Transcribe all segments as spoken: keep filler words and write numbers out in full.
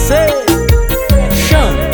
você, chama.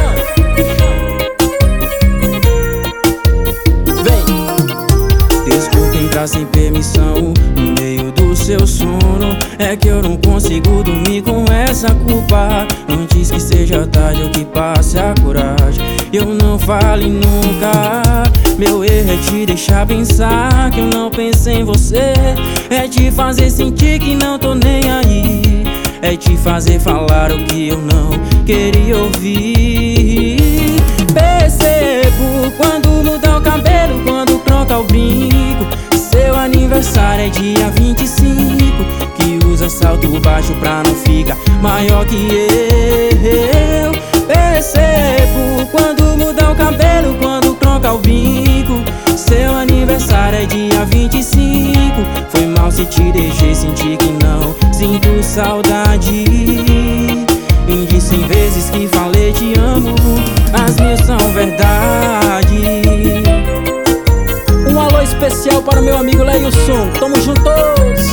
Vem. Desculpa entrar sem permissão no meio do seu sono. É que eu não consigo dormir com essa culpa. Antes que seja tarde ou que passe a coragem, eu não fale nunca. Meu erro é te deixar pensar que eu não pensei em você. É te fazer sentir que não tô nem aí. É te fazer falar o que eu não queria ouvir. Percebo quando muda o cabelo, quando troca o brinco. Seu aniversário é dia vinte e cinco. Que usa salto baixo pra não ficar maior que eu. Percebo quando muda o cabelo, quando troca o brinco. Seu aniversário é dia vinte e cinco. Foi mal se te deixei sentir que não sinto saudade. De cem vezes que falei te amo, as mil são verdade. Um alô especial para o meu amigo Leilson. Tamo juntos.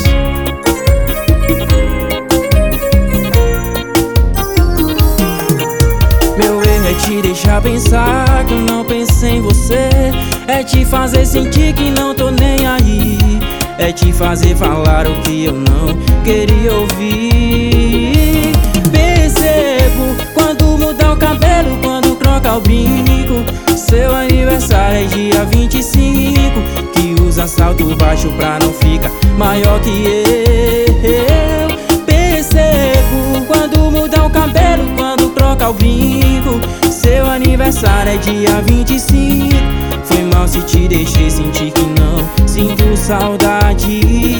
Meu erro é te deixar pensar que eu não pensei em você. É te fazer sentir que não tô nem aí. É te fazer falar o que eu não queria ouvir. Percebo quando muda o cabelo, quando troca o brinco. Seu aniversário é dia vinte e cinco. Que usa salto baixo pra não ficar maior que eu. Percebo quando muda o cabelo, quando troca o brinco. Seu aniversário é dia vinte e cinco. Foi mal se te deixei sentir que não sinto saudade.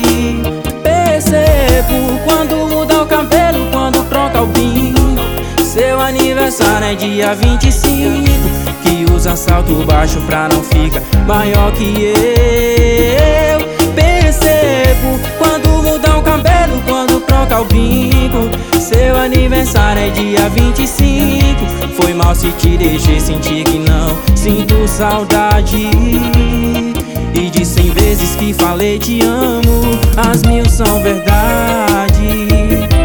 Percebo quando muda o cabelo, quando troca o brinco. Seu aniversário é dia vinte e cinco. Que usa salto baixo pra não ficar maior que eu. Percebo quando muda o cabelo, quando troca o brinco. Seu aniversário é dia vinte e cinco. Foi mal se te deixei sentir que não sinto saudade. E de cem vezes que falei te amo, as mil são verdade.